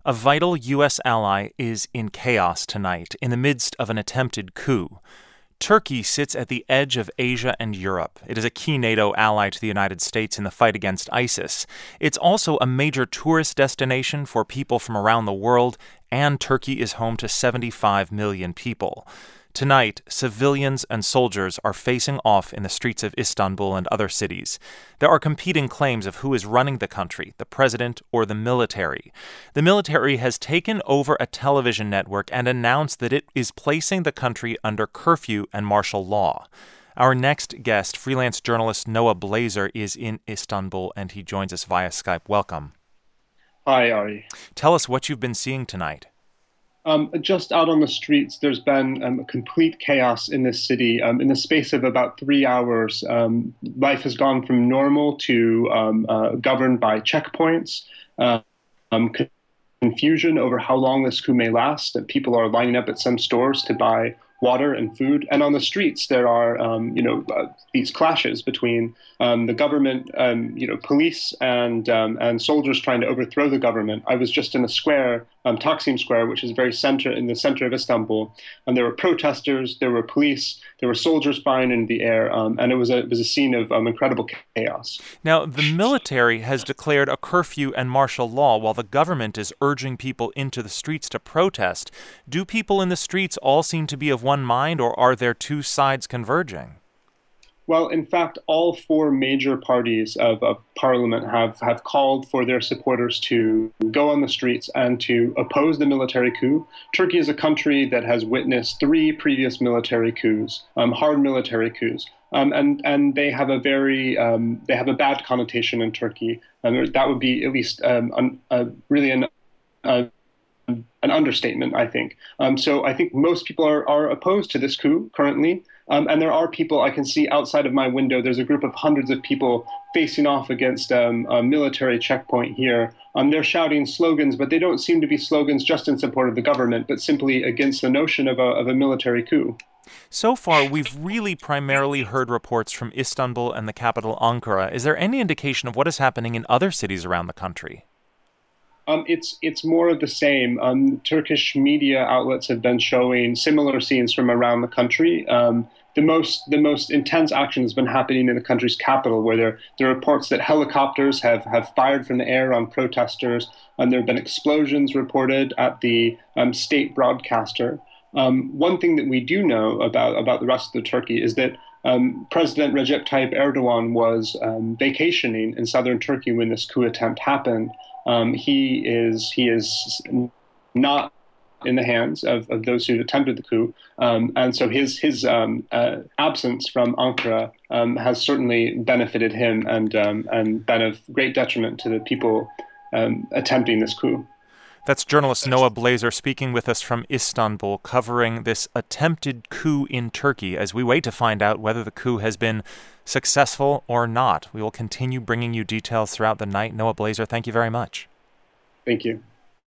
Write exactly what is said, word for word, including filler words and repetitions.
A vital U S ally is in chaos tonight in the midst of an attempted coup. Turkey sits at the edge of Asia and Europe. It is a key NATO ally to the United States in the fight against ISIS. It's also a major tourist destination for people from around the world, and Turkey is home to seventy-five million people. Tonight, civilians and soldiers are facing off in the streets of Istanbul and other cities. There are competing claims of who is running the country, the president or the military. The military has taken over a television network and announced that it is placing the country under curfew and martial law. Our next guest, freelance journalist Noah Blazer, is in Istanbul, and he joins us via Skype. Welcome. Hi, Ari. Tell us what you've been seeing tonight. Um, just out on the streets, there's been um, complete chaos in this city. Um, in the space of about three hours, um, life has gone from normal to um, uh, governed by checkpoints, uh, um, confusion over how long this coup may last, that people are lining up at some stores to buy water and food. And on the streets, there are, um, you know, uh, these clashes between um, the government, um, you know, police and um, and soldiers trying to overthrow the government. I was just in a square, um, Taksim Square, which is very center in the center of Istanbul, and there were protesters, there were police, there were soldiers flying into the air, um, and it was a it was a scene of um, incredible chaos. Now, the military has declared a curfew and martial law while the government is urging people into the streets to protest. Do people in the streets all seem to be of one mind, or are there two sides converging? Well, in fact, all four major parties of, of parliament have, have called for their supporters to go on the streets and to oppose the military coup. Turkey is a country that has witnessed three previous military coups, um, hard military coups. Um, and and they have a very um, they have a bad connotation in Turkey, and that would be at least um, un, uh, really an uh, an understatement, I think. Um, so I think most people are, are opposed to this coup currently. Um, and there are people I can see outside of my window. There's a group of hundreds of people facing off against um, a military checkpoint here. Um, they're shouting slogans, but they don't seem to be slogans just in support of the government, but simply against the notion of a, of a military coup. So far, we've really primarily heard reports from Istanbul and the capital, Ankara. Is there any indication of what is happening in other cities around the country? Um, it's it's more of the same. Um, Turkish media outlets have been showing similar scenes from around the country. Um, the most the most intense action has been happening in the country's capital, where there, there are reports that helicopters have, have fired from the air on protesters, and there have been explosions reported at the um, state broadcaster. Um, one thing that we do know about, about the rest of the Turkey is that um, President Recep Tayyip Erdogan was um, vacationing in southern Turkey when this coup attempt happened. Um, he is he is not in the hands of, of those who attempted the coup, um, and so his his um, uh, absence from Ankara um, has certainly benefited him and um, and been of great detriment to the people um, attempting this coup. That's journalist Noah Blazer speaking with us from Istanbul, covering this attempted coup in Turkey as we wait to find out whether the coup has been successful or not. We will continue bringing you details throughout the night. Noah Blazer, thank you very much. Thank you.